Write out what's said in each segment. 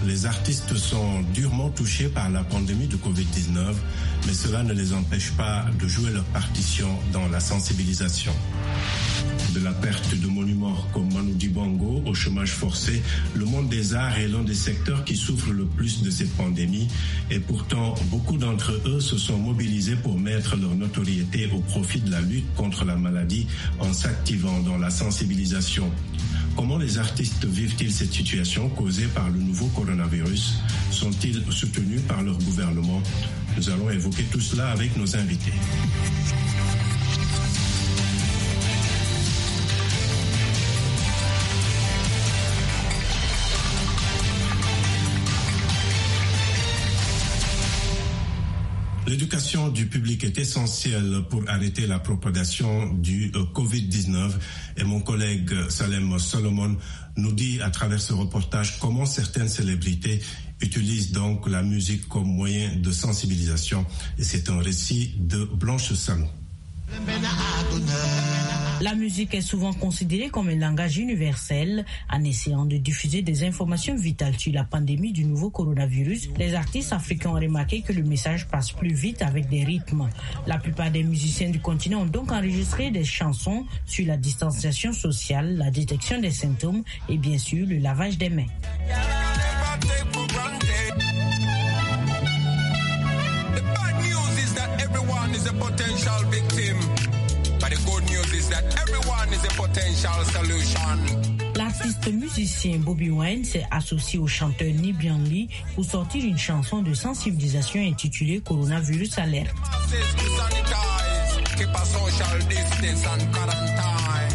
Les artistes sont durement touchés par la pandémie de Covid-19, mais cela ne les empêche pas de jouer leur partition dans la sensibilisation. De la perte de monuments comme Manu Dibango au chômage forcé, le monde des arts est l'un des secteurs qui souffre le plus de cette pandémie et pourtant beaucoup d'entre eux se sont mobilisés pour mettre leur notoriété au profit de la lutte contre la maladie en s'activant dans la sensibilisation. Comment les artistes vivent-ils cette situation causée par le nouveau coronavirus? Sont-ils soutenus par leur gouvernement? Nous allons évoquer tout cela avec nos invités. L'éducation du public est essentielle pour arrêter la propagation du Covid-19 et mon collègue Salem Solomon nous dit à travers ce reportage comment certaines célébrités utilisent donc la musique comme moyen de sensibilisation et c'est un récit de Blanche Salon. La musique est souvent considérée comme un langage universel. En essayant de diffuser des informations vitales sur la pandémie du nouveau coronavirus, les artistes africains ont remarqué que le message passe plus vite avec des rythmes. La plupart des musiciens du continent ont donc enregistré des chansons sur la distanciation sociale, la détection des symptômes et bien sûr le lavage des mains. Is a potential victim, but the good news is that everyone is a potential solution. L'artiste musicien Bobby Wine s'est associé au chanteur Nibian Lee pour sortir une chanson de sensibilisation intitulée Coronavirus Alert. Keep a social distance and quarantine.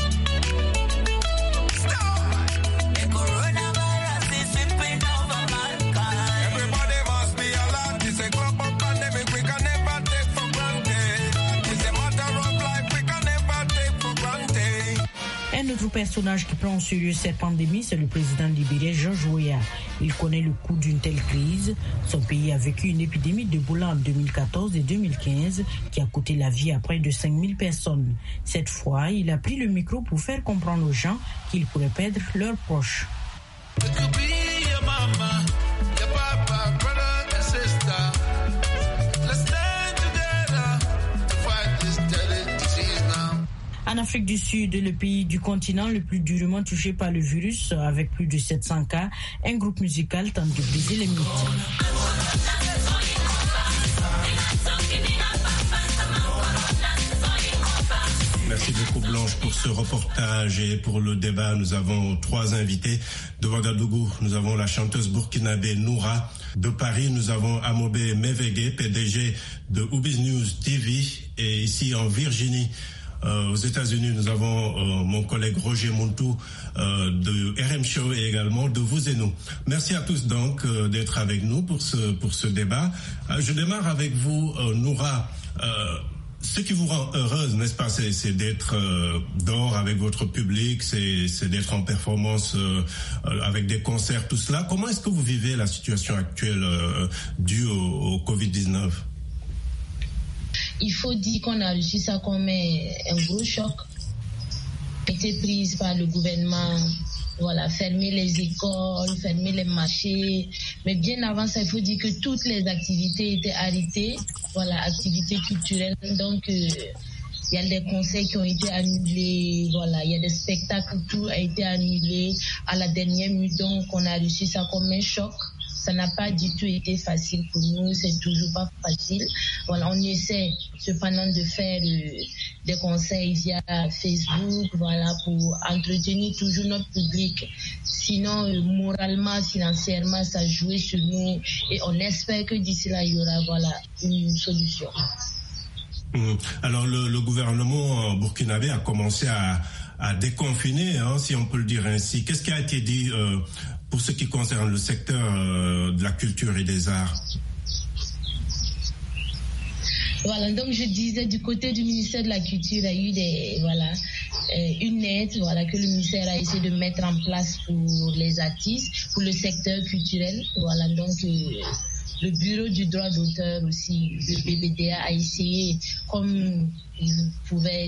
Un autre personnage qui prend au sérieux cette pandémie, c'est le président libérien George Weah. Il connaît le coût d'une telle crise. Son pays a vécu une épidémie d'Ebola en 2014 et 2015 qui a coûté la vie à près de 5000 personnes. Cette fois, il a pris le micro pour faire comprendre aux gens qu'ils pourraient perdre leurs proches. En Afrique du Sud, le pays du continent le plus durement touché par le virus, avec plus de 700 cas, un groupe musical tente de briser les mythes. Merci beaucoup Blanche pour ce reportage et pour le débat. Nous avons 3 invités. De Ouagadougou, nous avons la chanteuse burkinabé Noura. De Paris, nous avons Amobé Mevege, PDG de Ubiz News TV. Et ici en Virginie, aux États-Unis, nous avons mon collègue Roger Montou de RM Show et également de Vous et Nous. Merci à tous donc d'être avec nous pour ce débat. Je démarre avec vous, Noura. Ce qui vous rend heureuse, n'est-ce pas, c'est d'être dehors avec votre public, c'est d'être en performance avec des concerts, tout cela. Comment est-ce que vous vivez la situation actuelle due au Covid-19? Il faut dire qu'on a reçu ça comme un gros choc. A été prise par le gouvernement, voilà, fermer les écoles, fermer les marchés. Mais bien avant ça, il faut dire que toutes les activités étaient arrêtées, voilà, activités culturelles. Donc, il y a des concerts qui ont été annulés, voilà, il y a des spectacles, tout a été annulé à la dernière minute. Donc, on a reçu ça comme un choc. Ça n'a pas du tout été facile pour nous, c'est toujours pas facile. Voilà, on essaie cependant de faire des conseils via Facebook, voilà, pour entretenir toujours notre public. Sinon, moralement, financièrement, ça jouait sur nous et on espère que d'ici là, il y aura, voilà, une solution. Alors, le gouvernement burkinabé a commencé à déconfiner, hein, si on peut le dire ainsi. Qu'est-ce qui a été dit pour ce qui concerne le secteur de la culture et des arts? Voilà, donc je disais, du côté du ministère de la Culture, il y a eu une aide, voilà, que le ministère a essayé de mettre en place pour les artistes, pour le secteur culturel. Voilà, donc le bureau du droit d'auteur aussi, le BBDA, a essayé, comme il pouvait